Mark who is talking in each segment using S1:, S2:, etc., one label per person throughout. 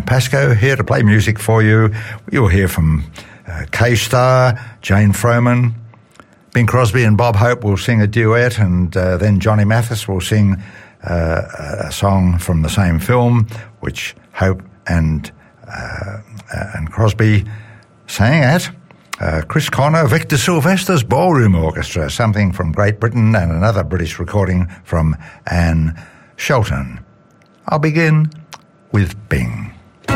S1: Pascoe, here to play music for you. You'll hear from K-Star, Jane Froman, Bing Crosby and Bob Hope will sing a duet, and then Johnny Mathis will sing a song from the same film, which Hope and Crosby sang at. Chris Connor, Victor Sylvester's Ballroom Orchestra, something from Great Britain, and another British recording from Anne Shelton. I'll begin with Bing.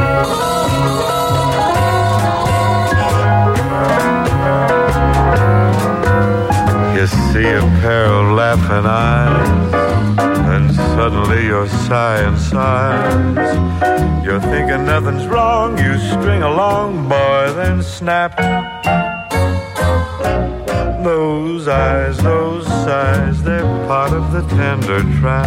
S2: You see a pair of laughing eyes, and suddenly you're sighing sighs. You're thinking nothing's wrong, you string along, boy, then snap. Those eyes, those sighs, they're part of the tender trap.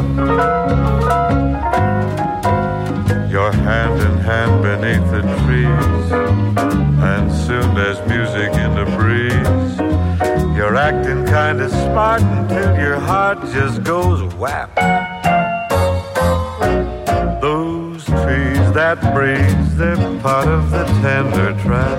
S2: You're hand in hand beneath the trees, and soon there's music in the breeze. You're acting kinda smart until your heart just goes whap. Those trees, that breeze, they're part of the tender trap.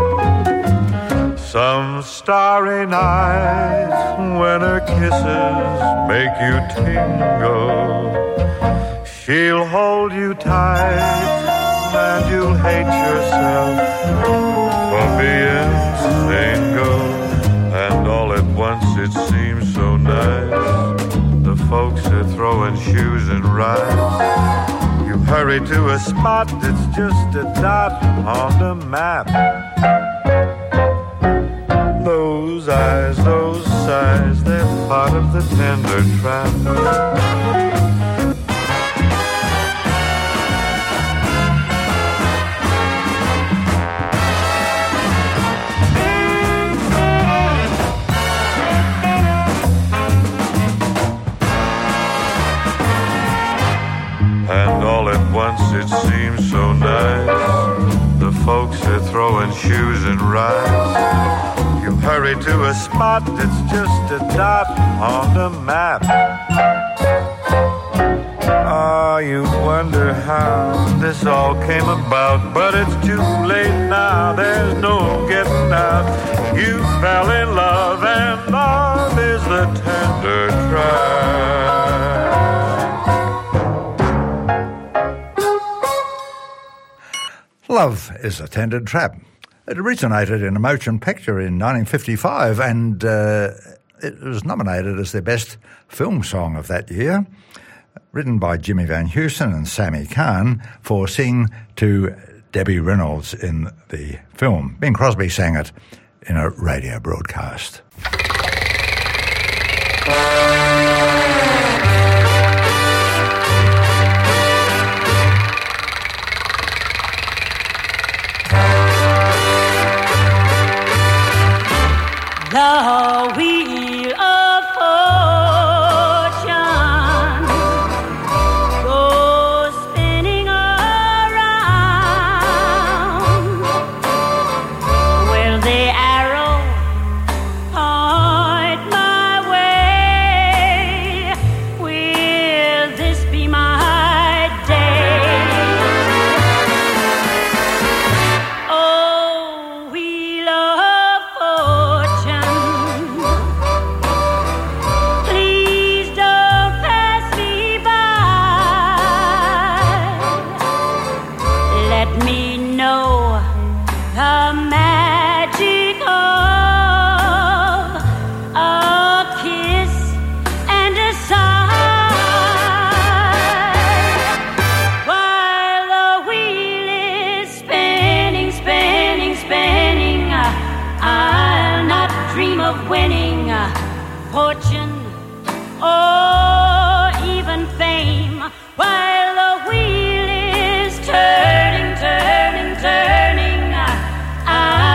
S2: Some starry night when her kisses make you tingle, she'll hold you tight and you'll hate yourself for being single. And all at once it seems so nice, the folks are throwing shoes and rides. You hurry to a spot that's just a dot on the map. Those eyes, those sighs, they're part of the tender trap. And all at once it seems so nice, the folks are throwing shoes and rides. You hurry to a spot that's just a dot on the map. Ah, you wonder how this all came about, but it's too late now, there's no getting out. You fell in love, and love is the tender trap.
S1: Love is a Tender Trap. It originated in a motion picture in 1955, and it was nominated as the best film song of that year, written by Jimmy Van Heusen and Sammy Cahn for Sing to Debbie Reynolds in the film. Bing Crosby sang it in a radio broadcast.
S3: The wheel of fortune goes spinning around. Will the arrow point my way? Will this be my day? Oh, wheel of fortune, fortune, or even fame, while the wheel is turning, turning, turning.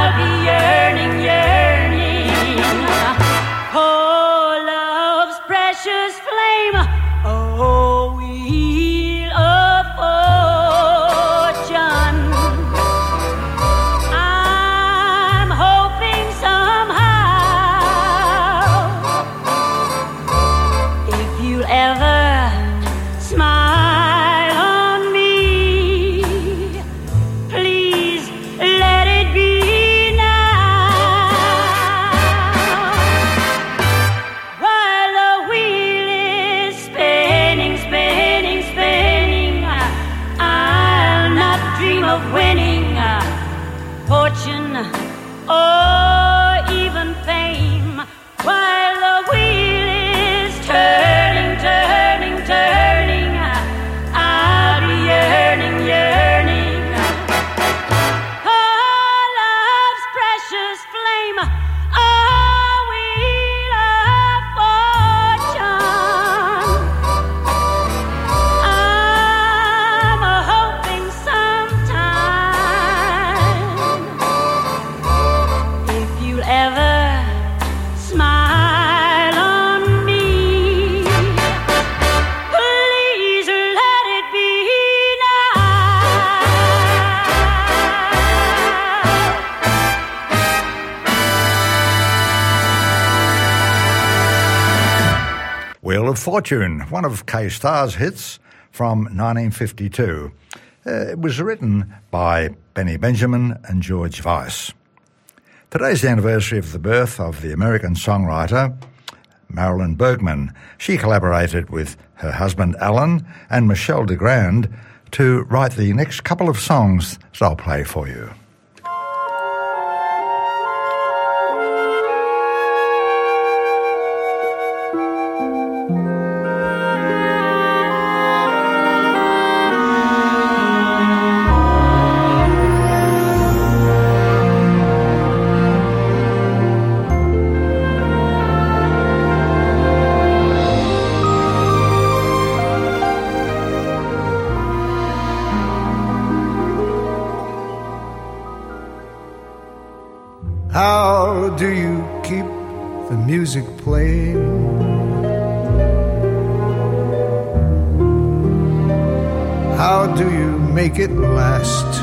S3: of winning fortune or even fame, while the wheel is turning, turning, turning, I'll be yearning, yearning for love's precious flame, a wheel of fortune. I'm hoping sometime if you'll ever smile on me, please let it be now.
S1: Wheel of Fortune, one of K-Star's hits from 1952. It was written by Benny Benjamin and George Weiss. Today's the anniversary of the birth of the American songwriter Marilyn Bergman. She collaborated with her husband Alan and Michel Legrand to write the next couple of songs that I'll play for you.
S4: How do you keep the music playing? How do you make it last?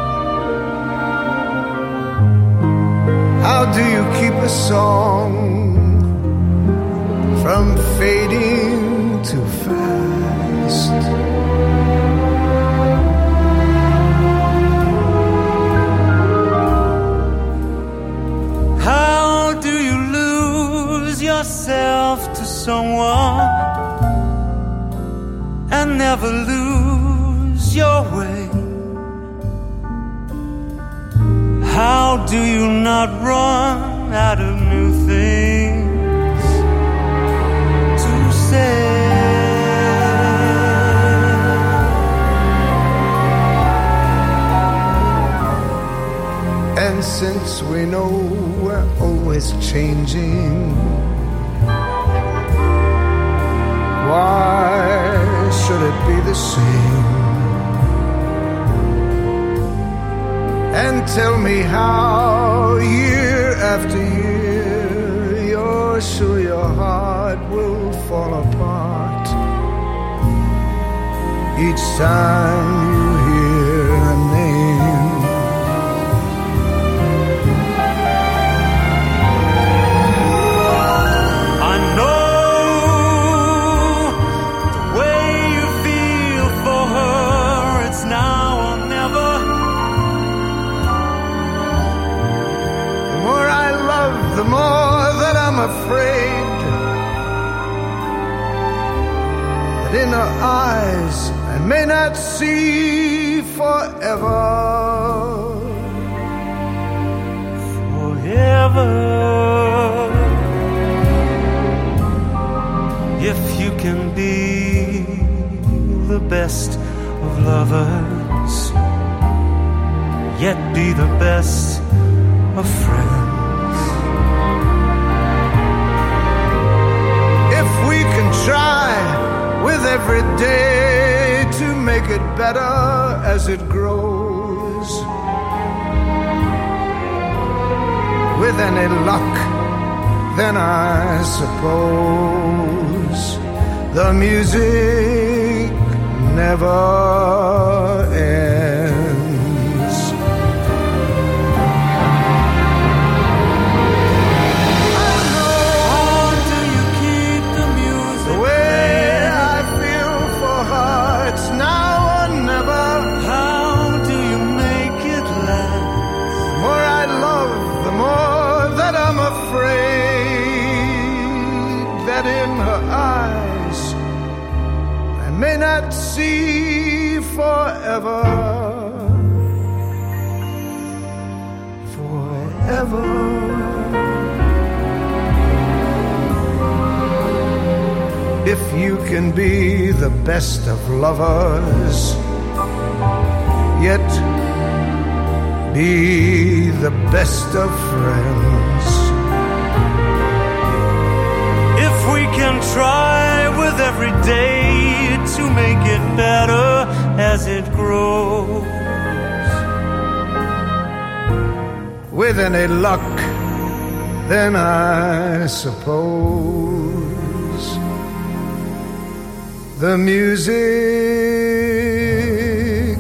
S4: How do you keep a song from fading too fast?
S5: How do you lose yourself to someone and never lose your way? How do you not run out of new things to say?
S4: And since we know we're always changing, why should it be the same? And tell me how year after year you're sure your heart will fall apart each time you hear a name.
S5: I know the way you feel for her, it's now or never.
S4: The more I love, the more that I'm afraid that in her eyes I may not see forever.
S5: Forever. If you can be the best of lovers, yet be the best of friends.
S4: If we can try with every day to make it better as it grows, with any luck, then I suppose the music never ends.
S5: How do you keep the music
S4: The way I feel for her, it's now or never.
S5: How do you make it last?
S4: The more I love, the more that I'm afraid that in her eyes I may not see forever. can be the best of lovers, yet be the best of friends.
S5: If we can try with every day to make it better as it grows.
S4: With any luck, then I suppose the music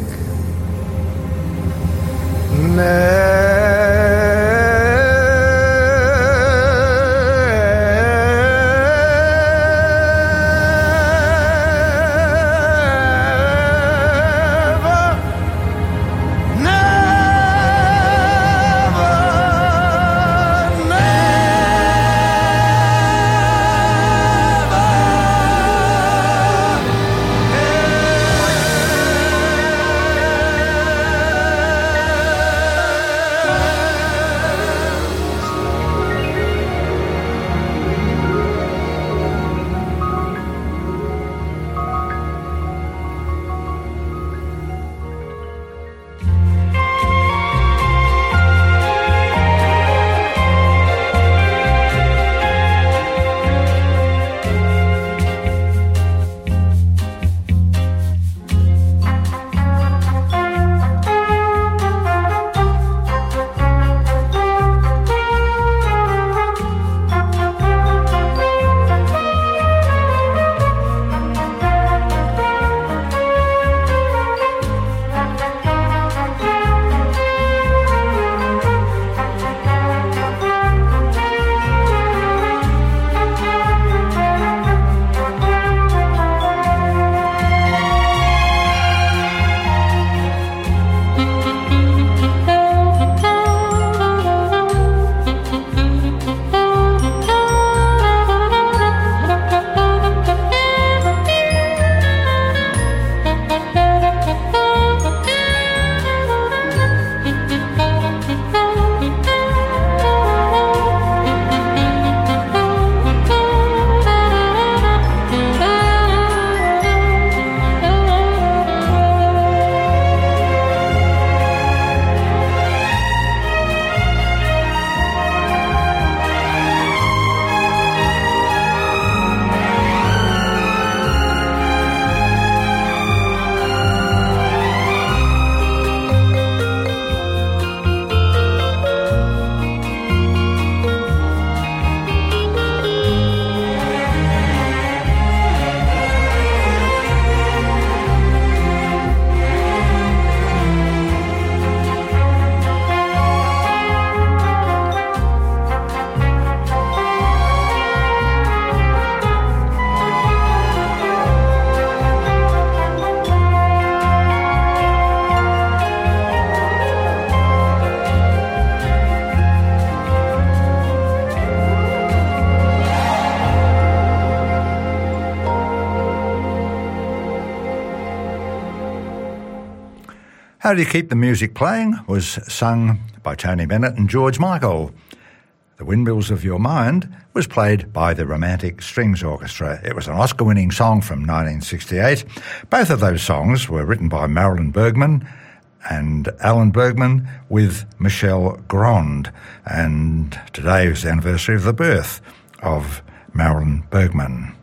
S1: How Do You Keep the Music Playing was sung by Tony Bennett and George Michael. The Windmills of Your Mind was played by the Romantic Strings Orchestra. It was an Oscar-winning song from 1968. Both of those songs were written by Marilyn Bergman and Alan Bergman with Michelle Grand. And today is the anniversary of the birth of Marilyn Bergman.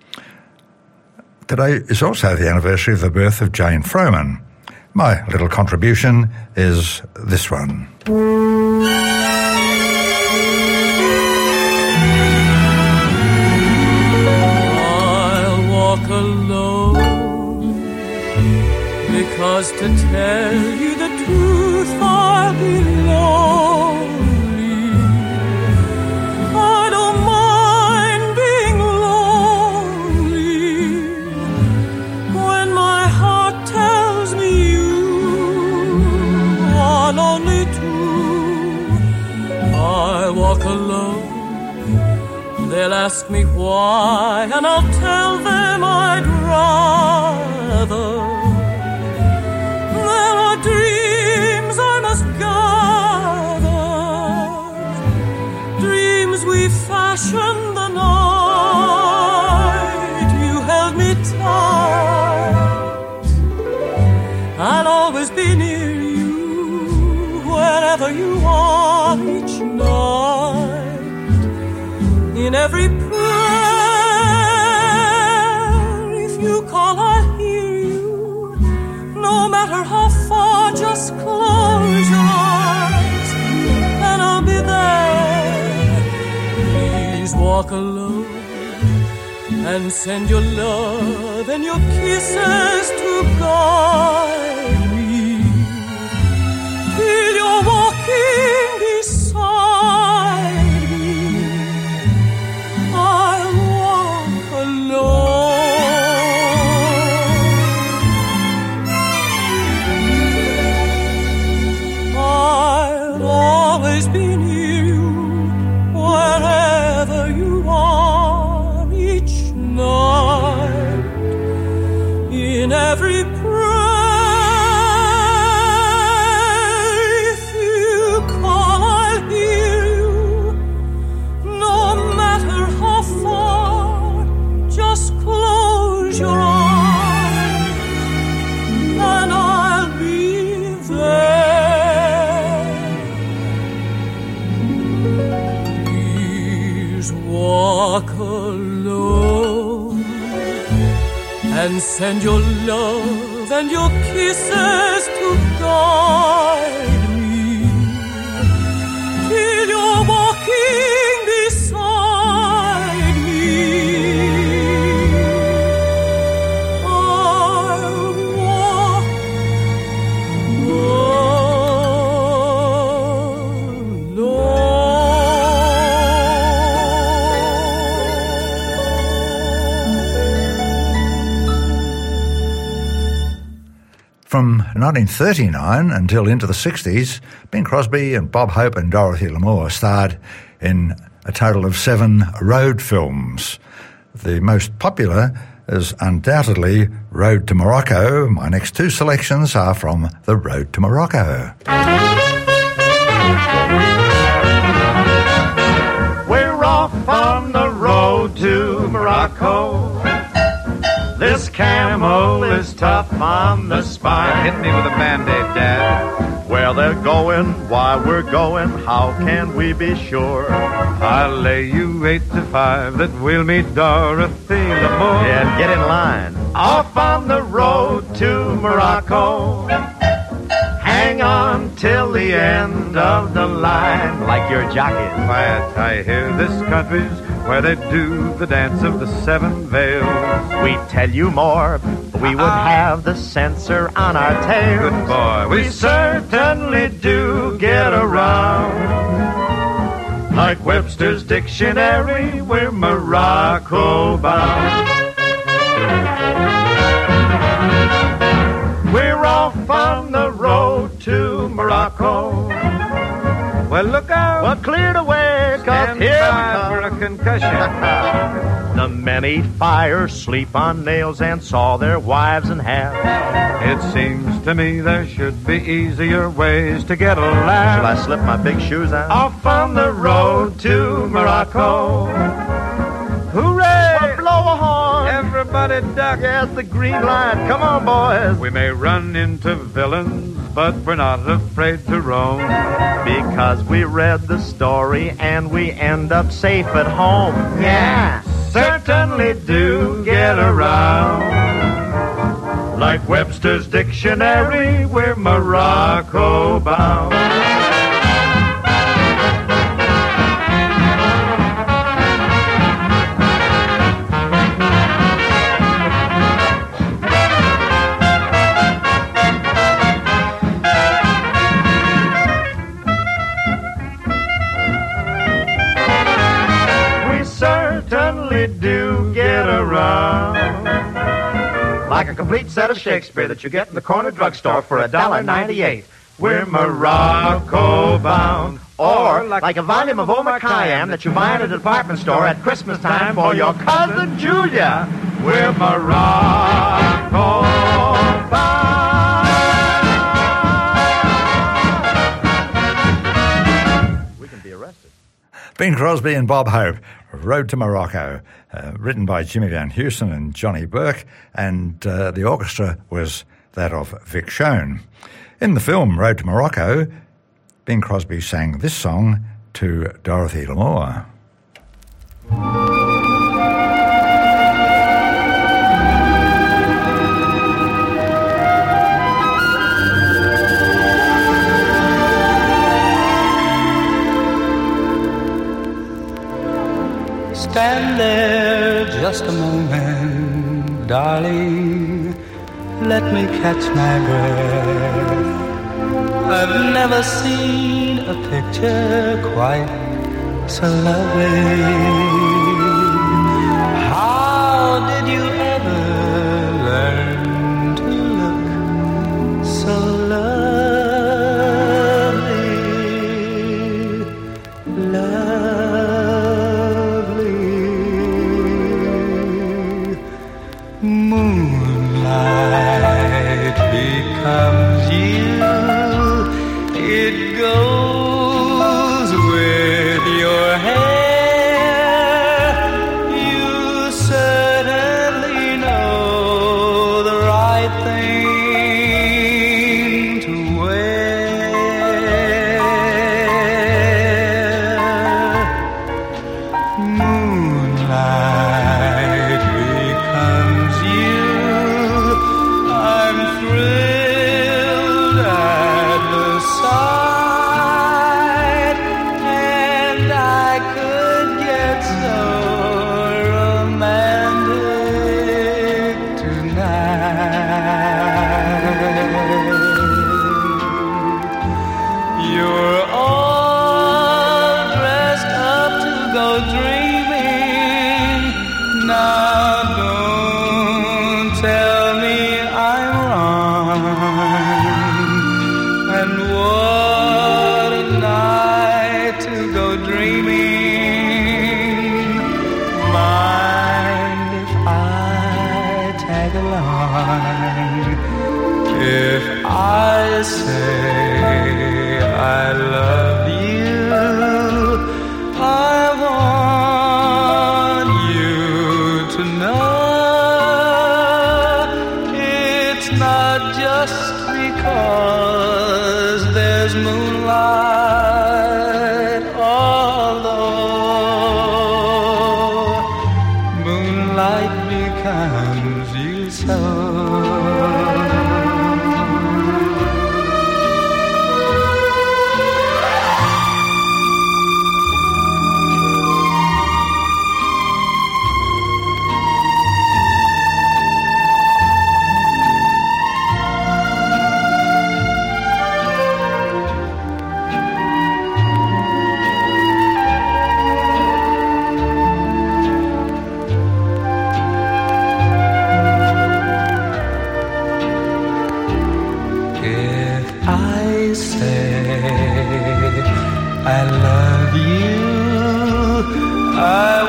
S1: Today is also the anniversary of the birth of Jane Froman. My little contribution is this one.
S6: I'll walk alone, because to tell you the truth I'll be lonely. I don't mind being lonely when my heart tells me only two. I'll walk alone. They'll ask me why, and I'll tell them I'd rather. There are dreams I must gather, dreams we fashioned the night you held me wherever you are each night. In every prayer, if you call, I'll hear you. No matter how far, just close your eyes, and I'll be there. Please walk alone and send your love and your kisses to guide me till you're walking beside me. I'll walk alone. I'll always be near you wherever you are each night. In every prayer, if you call, I'll hear you. No matter how far, just close your eyes, and I'll be there. Please walk alone and send your love and your kisses to guide me till you're walking beside me. I'll walk
S1: From 1939 until into the 60s, Bing Crosby and Bob Hope and Dorothy Lamour starred in a total of 7 road films. The most popular is undoubtedly Road to Morocco. My next 2 selections are from The Road to Morocco.
S2: We're off on the road to Morocco. This camel is tough on the spine.
S7: Hit me with a Band-Aid, Dad.
S2: Where they're going, why we're going, how can we be sure?
S7: I'll lay you 8 to 5 that we'll meet Dorothy Lamour.
S2: Yeah, get in line. Off on the road to Morocco. Hang on till the end of the line, like your jockey.
S7: Quiet, I hear this country's where they do the dance of the 7 veils.
S2: We tell you more, but we would have the censor on our tails.
S7: Good boy,
S2: We certainly do get around. Like Webster's dictionary, we're Morocco bound. We're off on the road to Morocco.
S7: Well, look out.
S2: Well, cleared away, 'cause
S7: Stand
S2: here
S7: by
S2: we
S7: for a
S2: come.
S7: concussion.
S2: The many fires sleep on nails and saw their wives in half.
S7: It seems to me there should be easier ways to get a laugh.
S2: Shall I slip my big shoes on? Off on the road to Morocco.
S7: Hooray!
S2: Well, blow a horn.
S7: Everybody duck.
S2: Yes, the green line. Come on, boys.
S7: We may run into villains, but we're not afraid to roam.
S2: Because we read the story and we end up safe at home. Yeah, certainly do get around. Like Webster's dictionary, we're Morocco bound. Certainly do get around. Like a complete set of Shakespeare that you get in the corner drugstore for $1.98. We're Morocco bound. Or like a volume of Omar Khayyam that you buy at a department store at Christmas time for your cousin Julia. We're Morocco bound. We can be arrested.
S1: Bing Crosby and Bob Hope, Road to Morocco, written by Jimmy Van Heusen and Johnny Burke, and the orchestra was that of Vic Schoen. In the film Road to Morocco, Bing Crosby sang this song to Dorothy Lamour.
S8: Stand there just a moment, darling, let me catch my breath. I've never seen a picture quite so lovely. How did you ever learn to look so lovely? Lovely. Moonlight becomes you. It goes with your hair. You certainly know the right thing to wear. Moonlight becomes you. I'm thrilled at the sight, and I could get so romantic tonight. You're all dressed up to go dreaming. Now don't tell me I'm wrong. And what a night to go dreaming. Mind if I tag along? If I say I love you, I want you to know it's not just because there's moonlight, although moonlight becomes you so. If I say I love you, I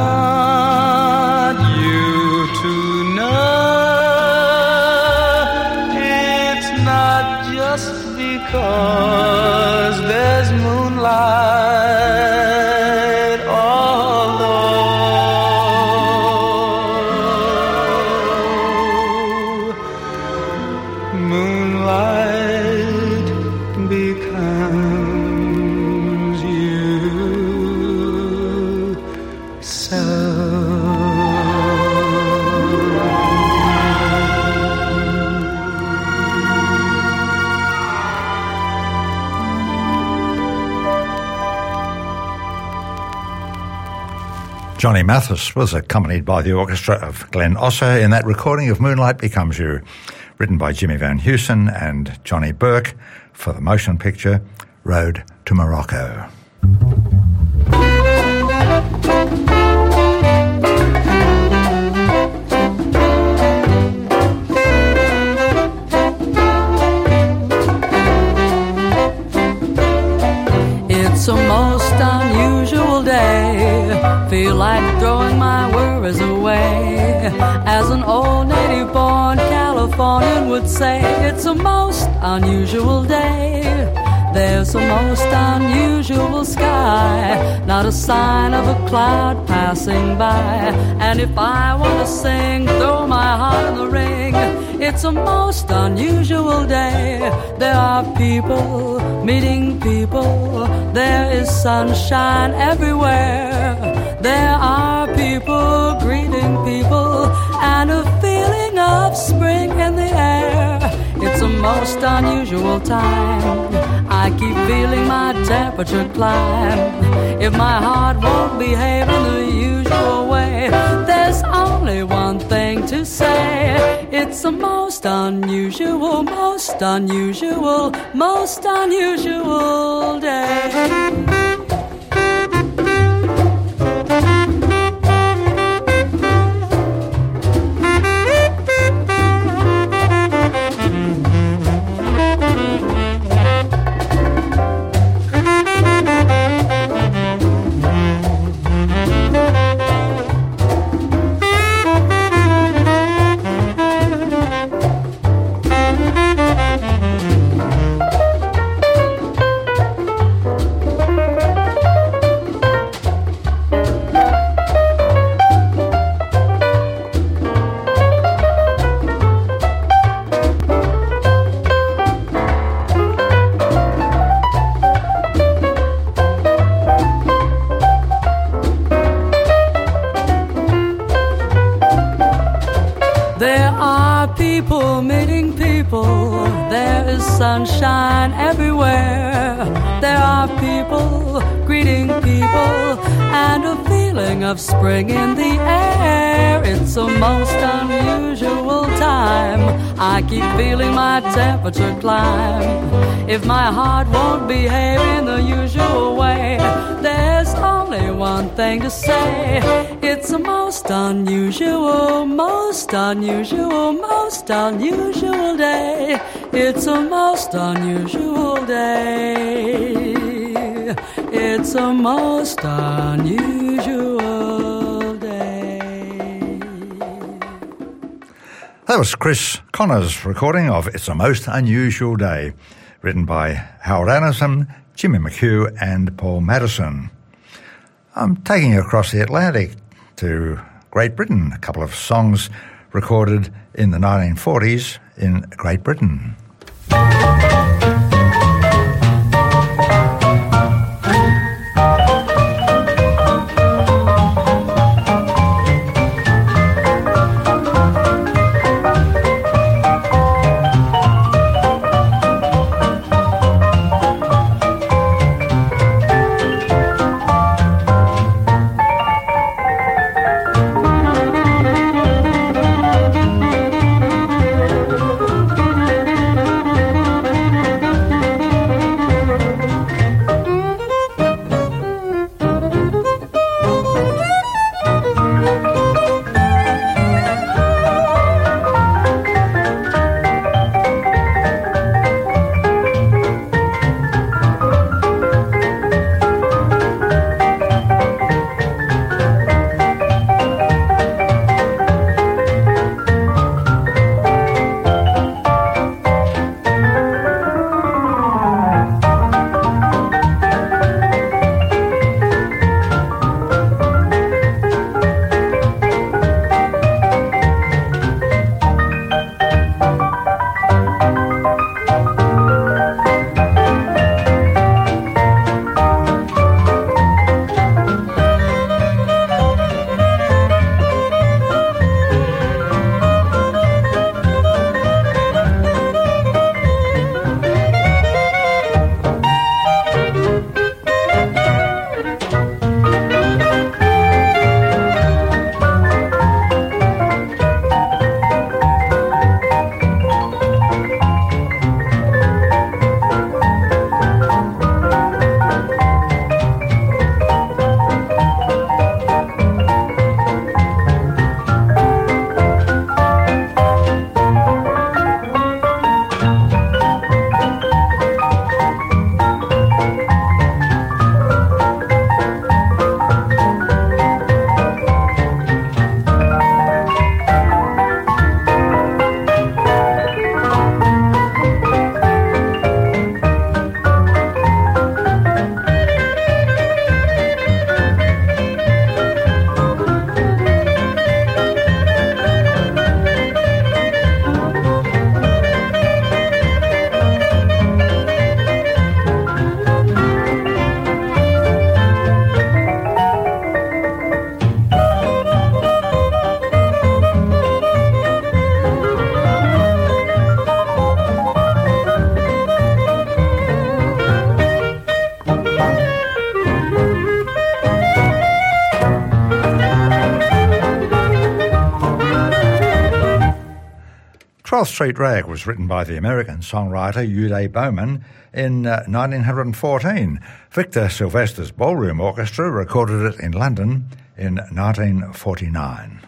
S8: want you to know it's not just because there's moonlight, although moonlight becomes you so.
S1: Johnny Mathis was accompanied by the orchestra of Glenn Osser in that recording of Moonlight Becomes You, written by Jimmy Van Heusen and Johnny Burke for the motion picture Road to Morocco.
S6: It's a most unusual day. Feel like throwing my worries away. As an old native-born Californian would say, it's a most unusual day. There's a most unusual sky, not a sign of a cloud passing by. And if I want to sing, throw my heart in the ring, It's a most unusual day. There are people meeting people. There is sunshine everywhere. There are people greeting people and a feeling of spring in the air. It's a most unusual time. I keep feeling my temperature climb. If my heart won't behave in the usual way, there's only one thing to say. It's a most unusual, most unusual, most unusual day. Sunshine everywhere. There are people greeting people and a feeling of spring in the air. It's a most unusual time. I keep feeling my temperature climb. If my heart won't behave in the usual way, there's only one thing to say. It's a most unusual, most unusual, most unusual day. It's a most unusual day. It's a most unusual day.
S1: That was Chris Connor's recording of It's a Most Unusual Day, written by Howard Anderson, Jimmy McHugh and Paul Madison. I'm taking you across the Atlantic to Great Britain, a couple of songs recorded in the 1940s in Great Britain. 12th Street Rag was written by the American songwriter Uday Bowman in 1914. Victor Sylvester's Ballroom Orchestra recorded it in London in 1949.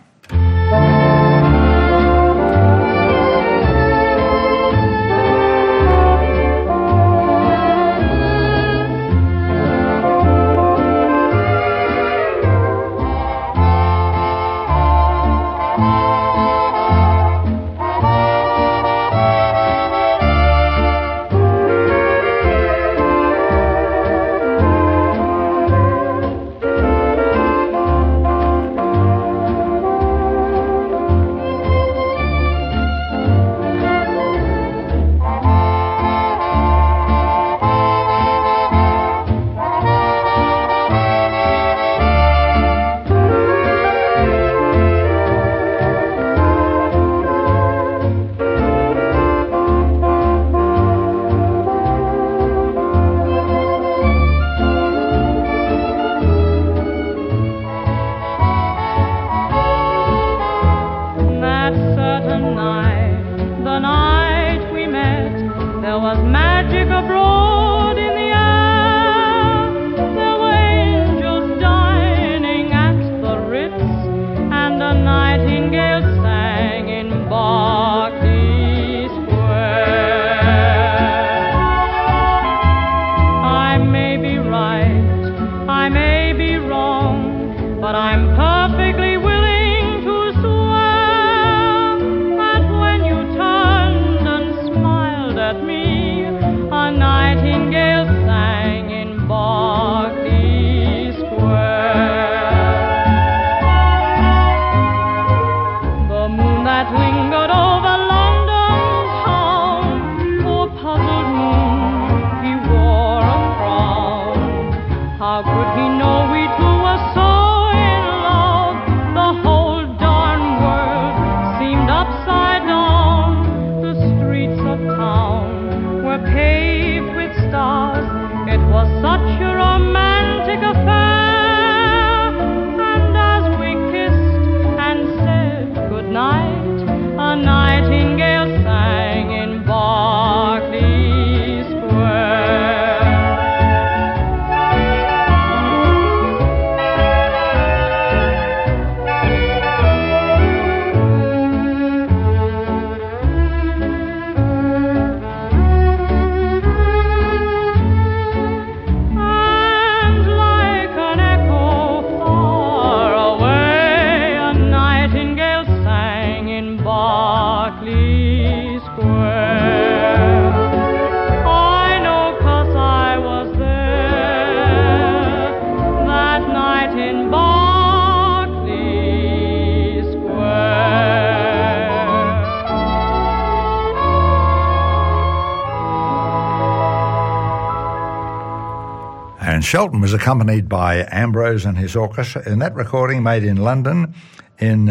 S1: Shelton was accompanied by Ambrose and his orchestra in that recording made in London in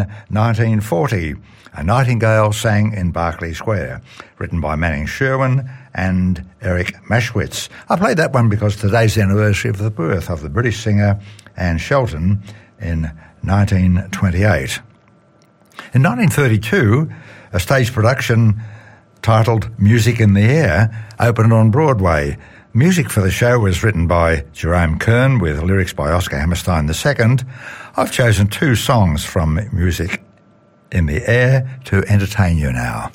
S1: 1940. A Nightingale Sang in Berkeley Square, written by Manning Sherwin and Eric Maschwitz. I played that one because today's the anniversary of the birth of the British singer Anne Shelton in 1928. In 1932, a stage production titled Music in the Air opened on Broadway. Music for the show was written by Jerome Kern with lyrics by Oscar Hammerstein II. I've chosen two songs from Music in the Air to entertain you now.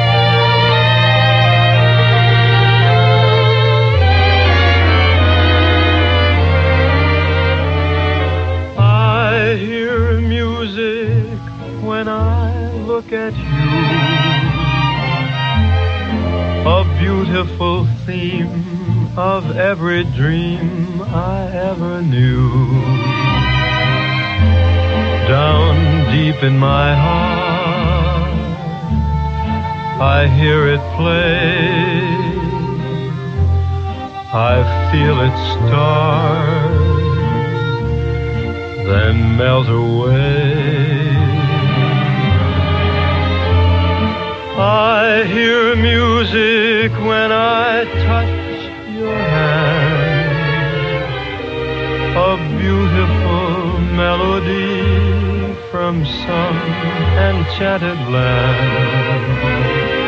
S5: I hear music when I look at you, a beautiful theme of every dream I ever knew. Down deep in my heart, I hear it play. I feel it start, then melt away. I hear music when I touch your hand, a beautiful melody from some enchanted land.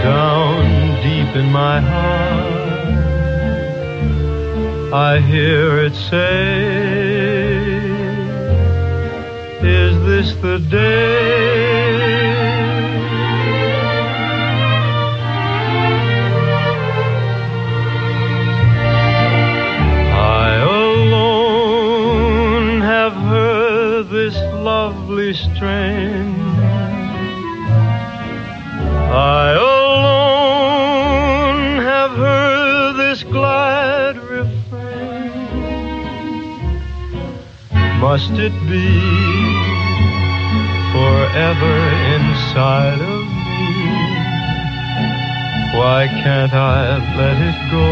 S9: Down deep in my heart, I hear it say, is this the day? I alone have heard this lovely strain. I alone have heard this glad refrain. Must it be forever inside of me? Why can't I let it go?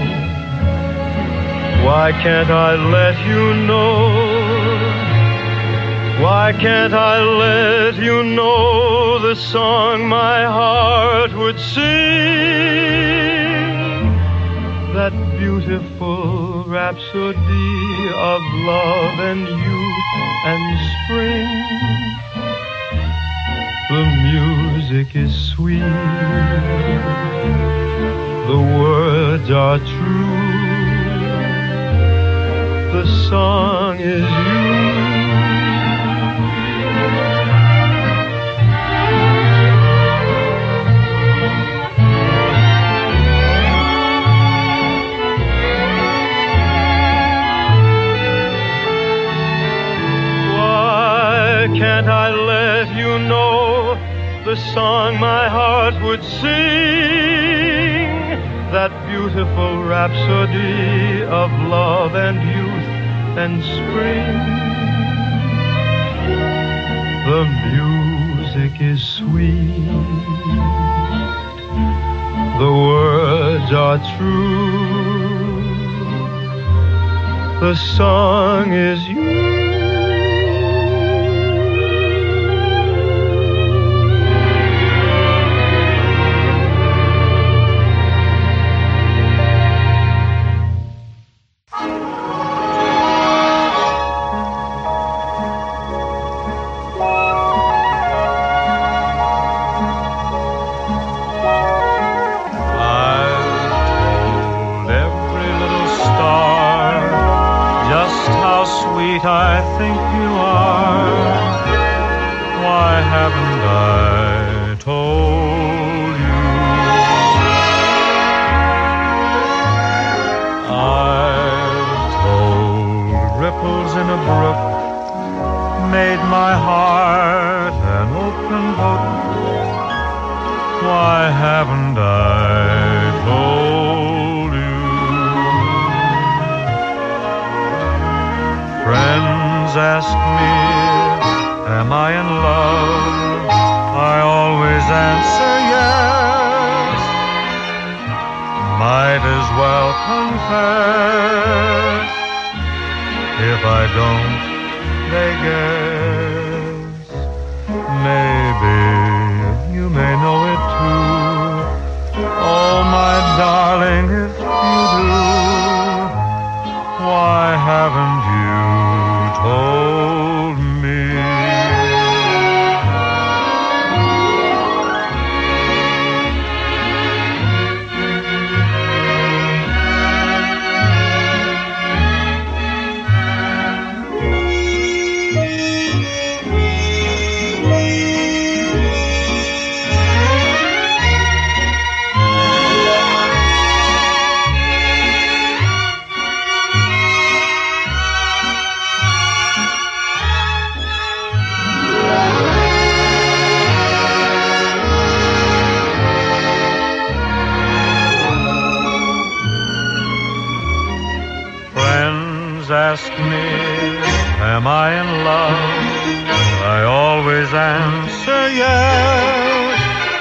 S9: Why can't I let you know? Why can't I let you know the song my heart would sing? That beautiful rhapsody of love and youth and spring. The music is sweet, the words are true, the song is you. Can't I let you know the song my heart would sing? That beautiful rhapsody of love and youth and spring. The music is sweet, the words are true, the song is you.
S7: I think you are. Why haven't I told you? I've told ripples in a brook, made my heart an open book. Why haven't I told you? Friends ask me, am I in love? I always answer yes. Might as well confess. If I don't, they guess. Maybe you may know it too. Oh, my darling, if you do, why haven't you told me? Ask me, am I in love? I always answer yes.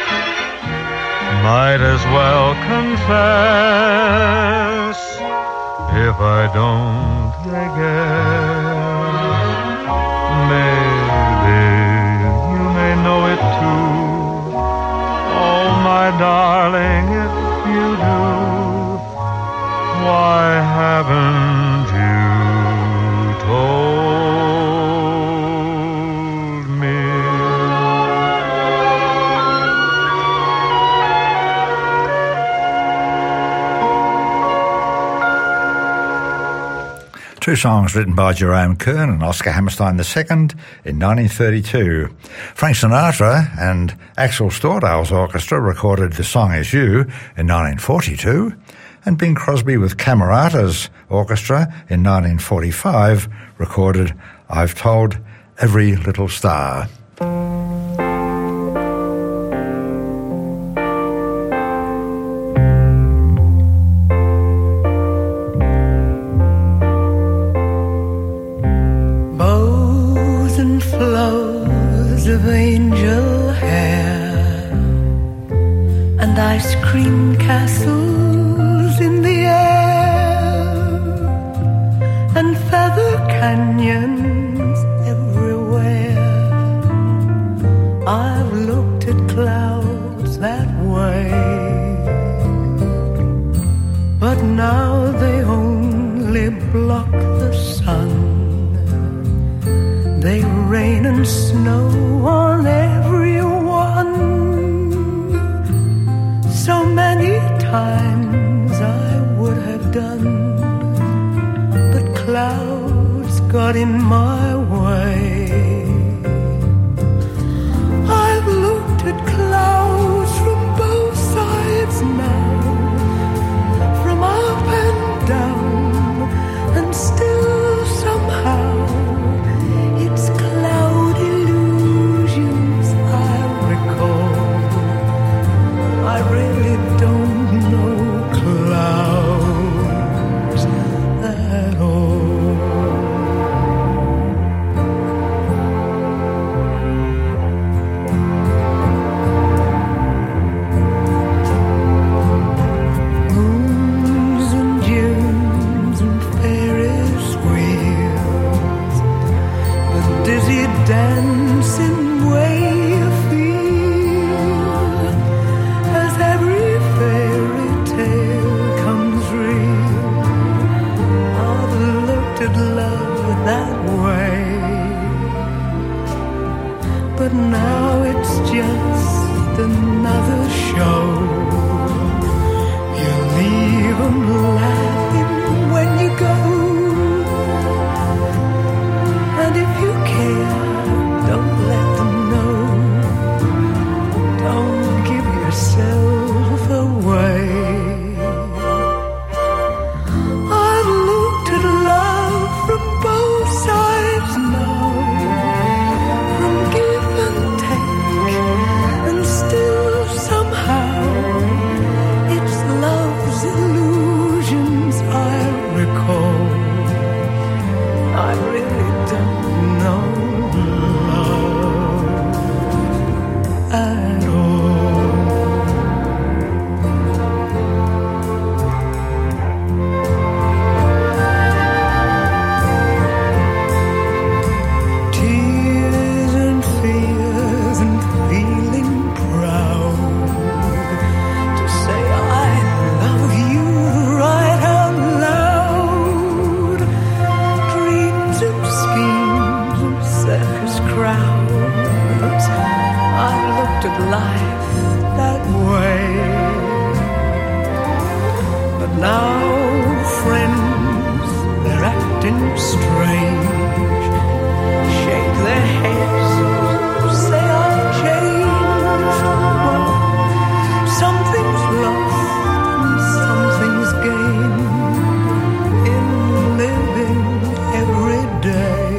S7: Might as well confess. If I don't, they guess. Maybe you may know it too. Oh, my darling, if you do, why haven't you told me?
S1: Two songs written by Jerome Kern and Oscar Hammerstein II in 1932. Frank Sinatra and Axel Stordahl's orchestra recorded The Song Is You in 1942, and Bing Crosby with Camerata's orchestra in 1945 recorded I've Told Every Little Star.
S8: Of angel hair and ice cream castles in the air and feather canyons everywhere. I've looked at clouds that way, but now they only block the sun. They rain and snow on everyone. So many times I would have done, but clouds got in my way. I've looked at clouds from both sides now, from up and down, and still somehow it's cloud illusions I recall. I really don't know clouds at all. Moons and dunes and Ferris wheels, the dizzy dancing way you feel as every fairy tale comes real. I've looked at love that way, but now it's just another show. You leave 'em laughing when you go, and if you care, don't let them know. Don't give yourself away. I've looked at love from both sides now, from give and take, and still somehow it's love's illusions I recall. I really don't know love at all. Tears and fears and feeling proud to say I love you right out loud. Dreams and schemes and circus crowds, I've looked at life that way. But now friends, they're acting strange, shake their heads, say I've changed. Well, something's lost and something's gained in living every day.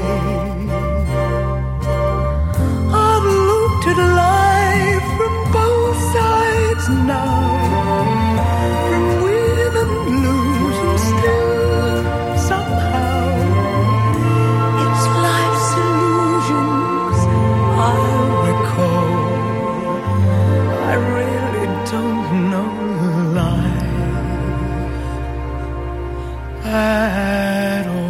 S8: I've looked at life from both sides now, from win and lose, and still somehow it's life's illusions I recall. I really don't know life at all.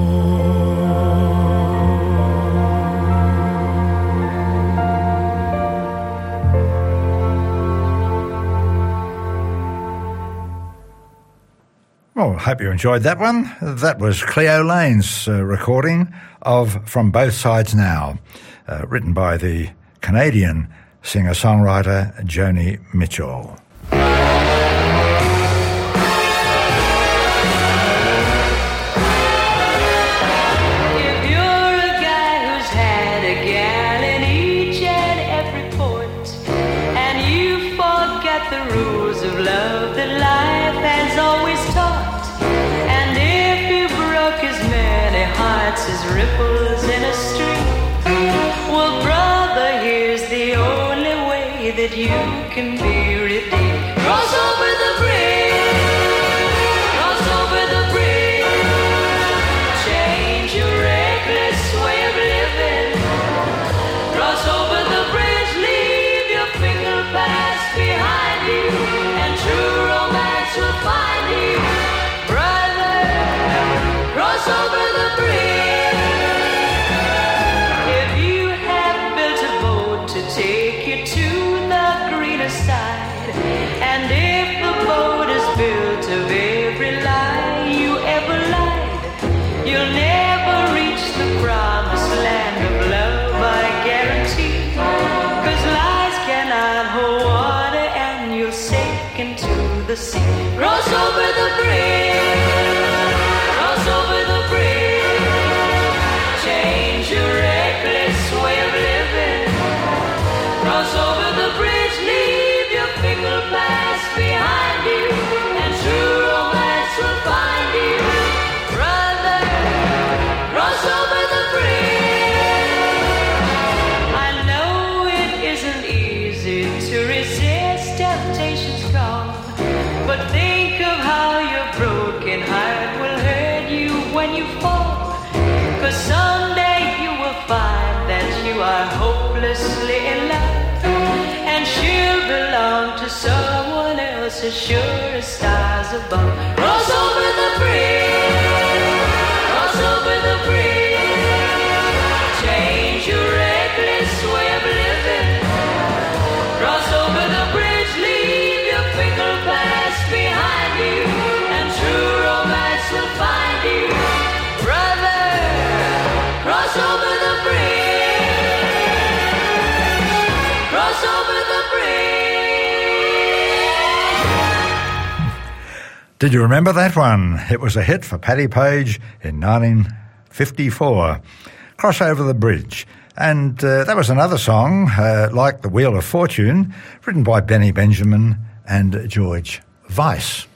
S1: Well, I hope you enjoyed that one. That was Cleo Lane's recording of From Both Sides Now, written by the Canadian singer-songwriter Joni Mitchell.
S10: as ripples in a stream. Well, brother, here's the only way that you can be redeemed. Cross over the bridge, cross over the bridge. Change your reckless way of living. Cross over the bridge, leave your fickle past behind you, and true romance will find you. Brother, cross over the bridge. If you have built a boat to take you to the greener side, and if the boat is built of every lie you ever lied, you'll never reach the promised land of love, I guarantee. 'Cause lies cannot hold water, and you'll sink into the sea. Cross over the bridge, cross over the bridge. Change your reckless way of living. Cross over the bridge, leave your fickle past behind you, and true romance will find you. Brother, cross over the bridge. I know it isn't easy to resist temptation's call, but think of how your broken heart will hurt you when you fall. 'Cause someday you will find that you are hopelessly in love, and she'll belong to someone else as sure as stars above. Cross over the bridge, cross over the bridge. Change your reckless way of living. Cross over the bridge, leave your fickle past behind you, and true romance will find you. Brother, cross over the bridge, cross over the bridge.
S1: Did you remember that one? It was a hit for Paddy Page in 1954. Cross Over the Bridge. And that was another song, like The Wheel of Fortune, written by Benny Benjamin and George Weiss.